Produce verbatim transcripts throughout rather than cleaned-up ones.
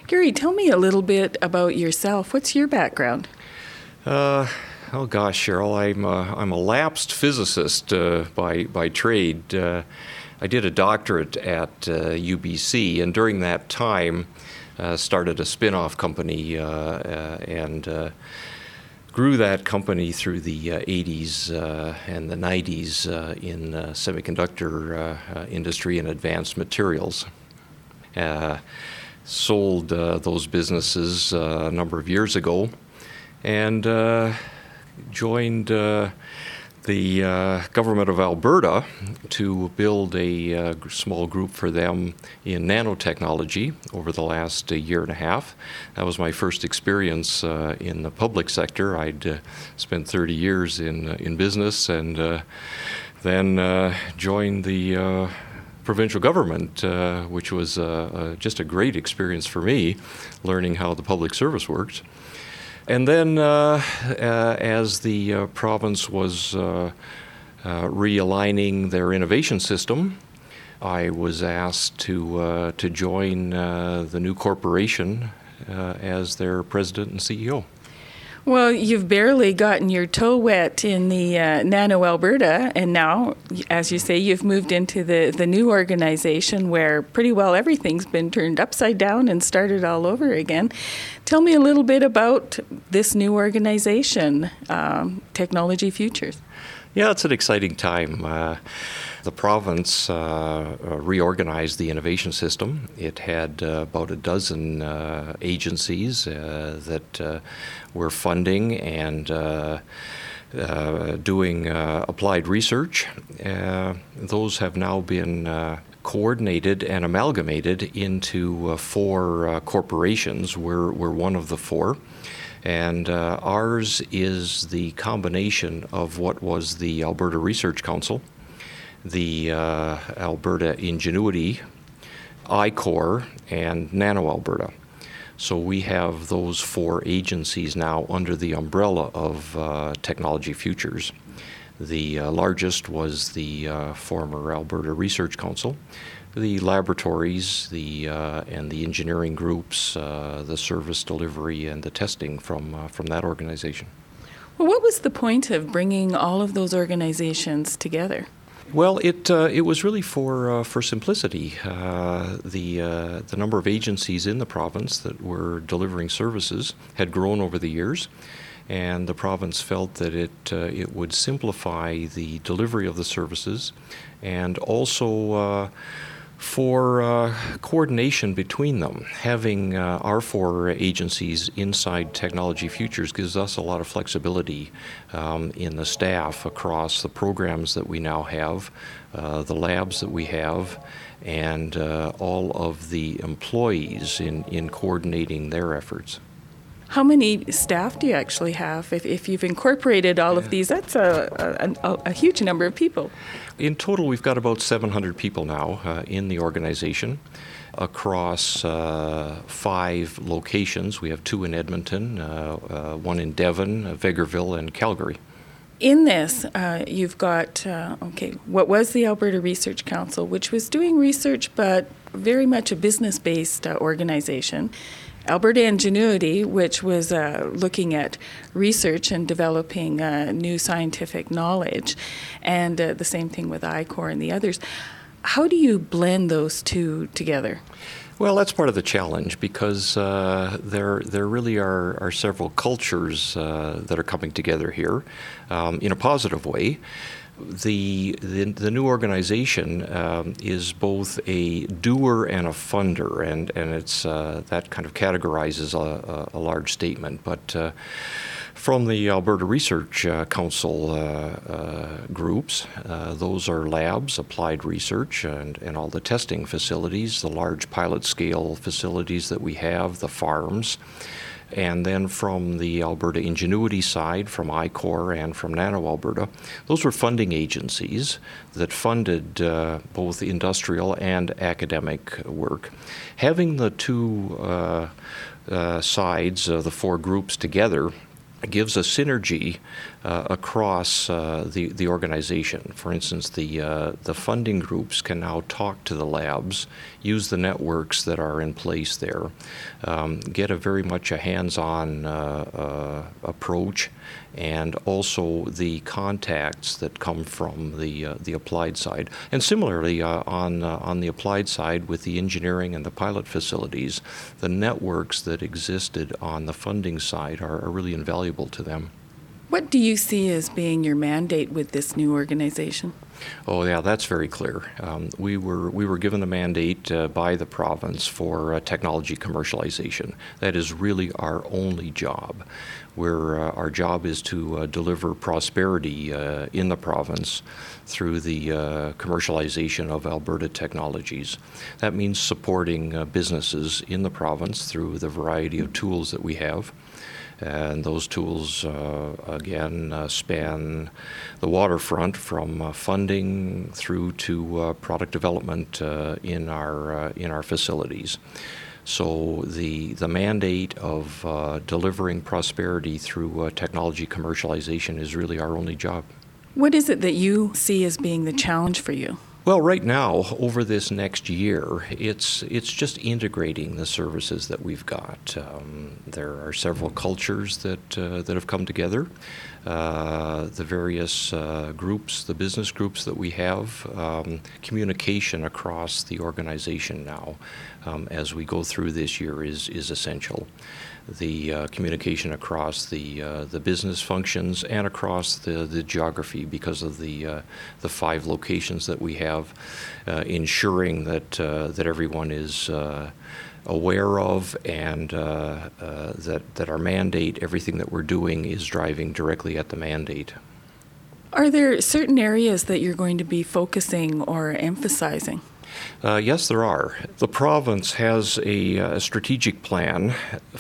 Gary, tell me a little bit about yourself. What's your background? Uh, oh gosh, Cheryl, I'm a, I'm a lapsed physicist uh, by by trade. Uh, I did a doctorate at uh, U B C, and during that time, uh, started a spin-off company uh, uh, and uh, grew that company through the uh, eighties uh, and the nineties uh, in uh, semiconductor uh, uh, industry and advanced materials. Uh, sold uh, those businesses uh, a number of years ago, and uh, joined uh, the uh, government of Alberta to build a uh, small group for them in nanotechnology over the last uh, year and a half. That was my first experience uh, in the public sector. I'd uh, spent thirty years in uh, in business, and uh, then uh, joined the uh, provincial government, uh, which was uh, uh, just a great experience for me, learning how the public service worked. And then uh, uh, as the uh, province was uh, uh, realigning their innovation system, I was asked to, uh, to join uh, the new corporation uh, as their president and C E O. Well, you've barely gotten your toe wet in the uh, Nano Alberta, and now, as you say, you've moved into the, the new organization where pretty well everything's been turned upside down and started all over again. Tell me a little bit about this new organization, um, Technology Futures. Yeah, it's an exciting time. Uh, the province uh, uh, reorganized the innovation system. It had uh, about a dozen uh, agencies uh, that uh, were funding and uh, uh, doing uh, applied research. Uh, those have now been uh, coordinated and amalgamated into uh, four uh, corporations. We're, we're one of the four. And uh, ours is the combination of what was the Alberta Research Council, the uh, Alberta Ingenuity, I COR, and Nano Alberta. So we have those four agencies now under the umbrella of uh, Technology Futures. The uh, largest was the uh, former Alberta Research Council. The laboratories, the uh, and the engineering groups, uh, the service delivery, and the testing from uh, from that organization. Well, what was the point of bringing all of those organizations together? Well, it uh, it was really for uh, for simplicity. Uh, the uh, the number of agencies in the province that were delivering services had grown over the years, and the province felt that it uh, it would simplify the delivery of the services, and also uh, for uh, coordination between them. Having uh, our four agencies inside Technology Futures gives us a lot of flexibility um, in the staff across the programs that we now have, uh, the labs that we have, and uh, all of the employees in, in coordinating their efforts. How many staff do you actually have? If, if you've incorporated all of these, that's a, a, a huge number of people. In total, we've got about seven hundred people now uh, in the organization across uh, five locations. We have two in Edmonton, uh, uh, one in Devon, uh, Vegreville, and Calgary. In this, uh, you've got, uh, okay, what was the Alberta Research Council, which was doing research but very much a business-based uh, organization. Alberta Ingenuity, which was uh, looking at research and developing uh, new scientific knowledge, and uh, the same thing with I COR and the others. How do you blend those two together? Well, that's part of the challenge because uh, there there really are, are several cultures uh, that are coming together here um, in a positive way. The, the the new organization um, is both a doer and a funder, and and it's uh, that kind of categorizes a, a, a large statement. But uh, from the Alberta Research uh, Council uh, uh, groups, uh, those are labs, applied research, and and all the testing facilities, the large pilot scale facilities that we have, the farms. And then from the Alberta Ingenuity side, from I COR and from Nano Alberta, those were funding agencies that funded uh, both industrial and academic work. Having the two uh, uh, sides of the four groups together gives a synergy uh, across uh, the, the organization. For instance, the, uh, the funding groups can now talk to the labs, use the networks that are in place there, um, get a very much a hands-on uh, uh, approach, and also the contacts that come from the, uh, the applied side. And similarly, uh, on, uh, on the applied side with the engineering and the pilot facilities, the networks that existed on the funding side are, are really invaluable to them. What do you see as being your mandate with this new organization? Oh yeah, that's very clear. Um, we were we were given a mandate uh, by the province for uh, technology commercialization. That is really our only job. Where uh, our job is to uh, deliver prosperity uh, in the province through the uh, commercialization of Alberta technologies. That means supporting uh, businesses in the province through the variety of tools that we have. And those tools, uh, again, uh, span the waterfront from uh, funding through to uh, product development uh, in our uh, in our facilities. So the the mandate of uh, delivering prosperity through uh, technology commercialization is really our only job. What is it that you see as being the challenge for you? Well, right now, over this next year, it's it's just integrating the services that we've got. Um, there are several cultures that uh, that have come together. Uh, the various uh, groups, the business groups that we have, um, communication across the organization now, um, as we go through this year, is is essential. The uh, communication across the uh, the business functions and across the, the geography because of the uh, the five locations that we have, uh, ensuring that uh, that everyone is uh, aware of and uh, uh, that that our mandate, everything that we're doing, is driving directly at the mandate. Are there certain areas that you're going to be focusing or emphasizing? Uh, yes, there are. The province has a, a strategic plan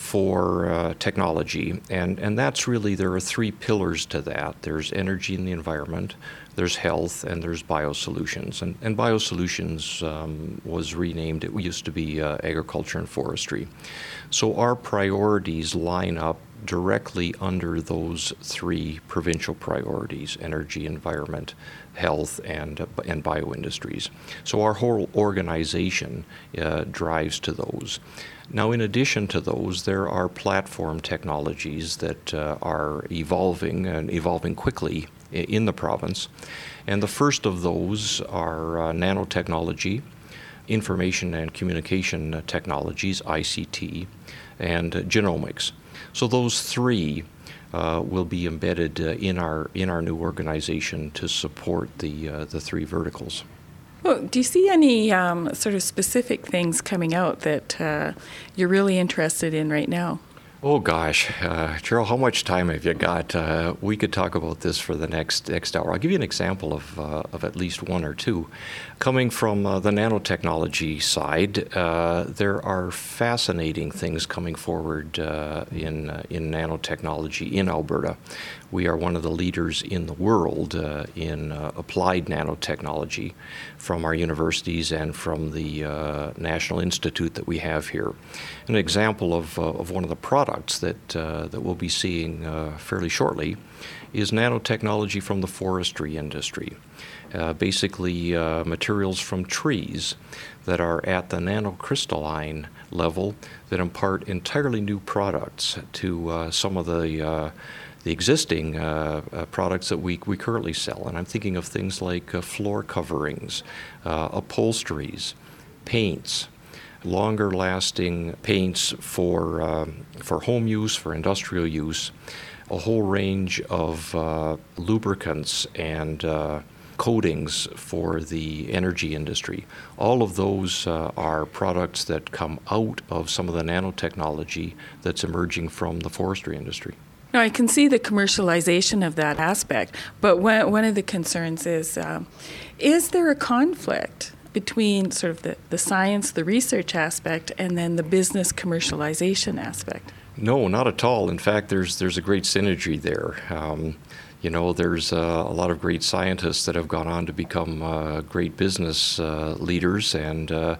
for uh, technology, and, and that's really, there are three pillars to that. There's energy and the environment, there's health, and there's biosolutions. And, and biosolutions um, was renamed, it used to be uh, agriculture and forestry. So our priorities line up directly under those three provincial priorities: energy, environment, health, and uh, and bioindustries. So our whole organization uh, drives to those. Now, in addition to those, there are platform technologies that uh, are evolving and evolving quickly in the province. And the first of those are uh, nanotechnology, information and communication technologies, I C T, and uh, genomics. So those three uh, will be embedded uh, in our in our new organization to support the uh, the three verticals. Well, do you see any um, sort of specific things coming out that uh, you're really interested in right now? Oh gosh, uh, Cheryl, how much time have you got? Uh, we could talk about this for the next next hour. I'll give you an example of uh, of at least one or two. Coming from uh, the nanotechnology side, uh, there are fascinating things coming forward uh, in uh, in nanotechnology in Alberta. We are one of the leaders in the world uh, in uh, applied nanotechnology from our universities and from the uh, National Institute that we have here. An example of, uh, of one of the products that, uh, that we'll be seeing uh, fairly shortly is nanotechnology from the forestry industry. Uh, basically uh, materials from trees that are at the nanocrystalline level that impart entirely new products to uh, some of the uh, the existing uh, uh, products that we, we currently sell. And I'm thinking of things like uh, floor coverings, uh, upholsteries, paints, longer lasting paints for, um, for home use, for industrial use, a whole range of uh, lubricants and uh, coatings for the energy industry. All of those uh, are products that come out of some of the nanotechnology that's emerging from the forestry industry. Now, I can see the commercialization of that aspect, but one, one of the concerns is, um, is there a conflict between sort of the, the science, the research aspect, and then the business commercialization aspect? No, not at all. In fact, there's there's a great synergy there. Um, you know, there's uh, a lot of great scientists that have gone on to become uh, great business uh, leaders, and uh,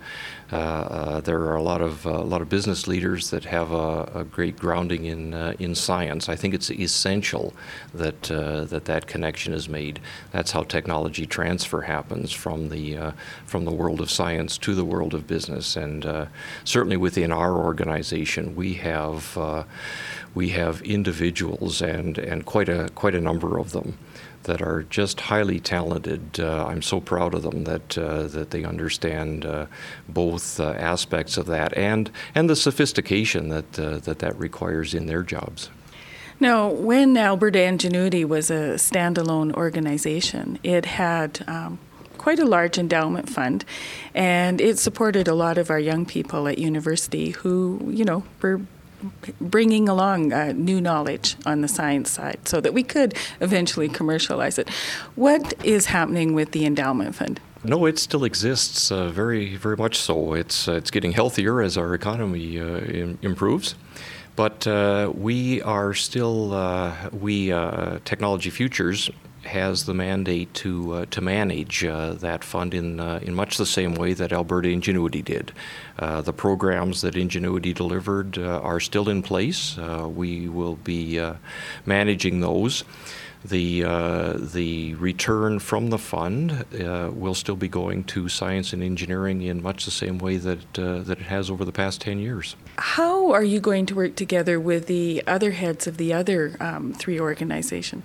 Uh, uh, there are a lot of uh, a lot of business leaders that have a, a great grounding in uh, in science. I think it's essential that uh, that that connection is made. That's how technology transfer happens from the uh, from the world of science to the world of business. And uh, certainly within our organization, we have uh, we have individuals and and quite a quite a number of them that are just highly talented. Uh, I'm so proud of them that uh, that they understand uh, both uh, aspects of that and and the sophistication that uh, that that requires in their jobs. Now, when Alberta Ingenuity was a standalone organization, it had um, quite a large endowment fund, and it supported a lot of our young people at university who, you know, were bringing along uh, new knowledge on the science side so that we could eventually commercialize it. What is happening with the endowment fund? No, it still exists, uh, very, very much so. It's uh, it's getting healthier as our economy uh, im- improves, but uh, we are still uh, we uh, Technology Futures has the mandate to uh, to manage uh, that fund in uh, in much the same way that Alberta Ingenuity did. Uh, the programs that Ingenuity delivered uh, are still in place. Uh, we will be uh, managing those. The uh, the return from the fund uh, will still be going to science and engineering in much the same way that uh, that it has over the past ten years. How are you going to work together with the other heads of the other um, three organizations?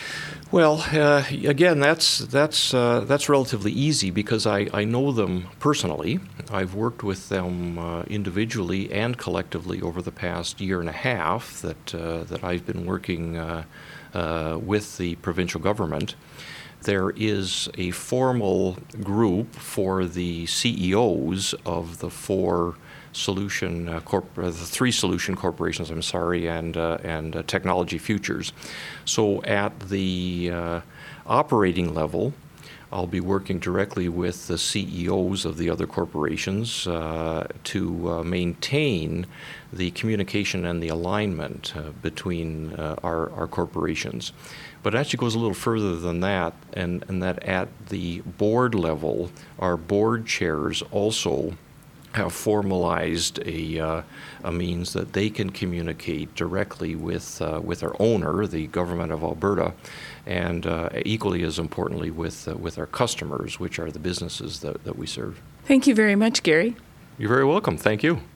Well, uh, again, that's that's uh, that's relatively easy because I, I know them personally. I've worked with them uh, individually and collectively over the past year and a half that uh, that I've been working uh, uh, with the provincial government. There is a formal group for the C E Os of the four solution uh, corp- uh, the three solution corporations, I'm sorry, and uh, and uh, Technology Futures. So at the uh, operating level, I'll be working directly with the C E Os of the other corporations uh, to uh, maintain the communication and the alignment uh, between uh, our, our corporations. But it actually goes a little further than that, and, and that at the board level, our board chairs also have formalized a, uh, a means that they can communicate directly with uh, with our owner, the Government of Alberta, and uh, equally as importantly with uh, with our customers, which are the businesses that, that we serve. Thank you very much, Gary. You're very welcome. Thank you.